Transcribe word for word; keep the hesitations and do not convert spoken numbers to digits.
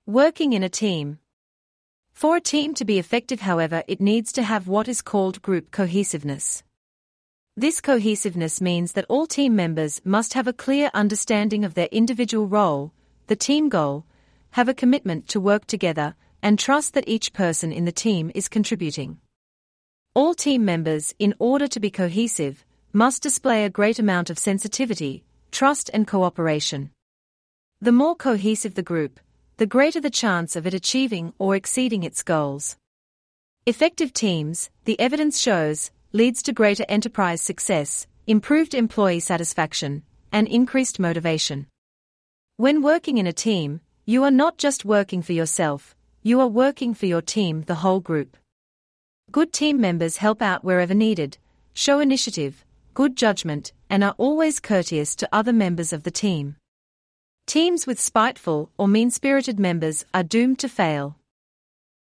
Working in a team. For a team to be effective, however, it needs to have what is called group cohesiveness. This cohesiveness means that all team members must have a clear understanding of their individual role, the team goal, have a commitment to work together, and trust that each person in the team is contributing. All team members, in order to be cohesive, must display a great amount of sensitivity, trust and cooperation. The more cohesive the group, the greater the chance of it achieving or exceeding its goals. Effective teams, the evidence shows, leads to greater enterprise success, improved employee satisfaction, and increased motivation. When working in a team, you are not just working for yourself, you are working for your team, the whole group. Good team members help out wherever needed, show initiative, good judgment, and are always courteous to other members of the team. Teams with spiteful or mean-spirited members are doomed to fail.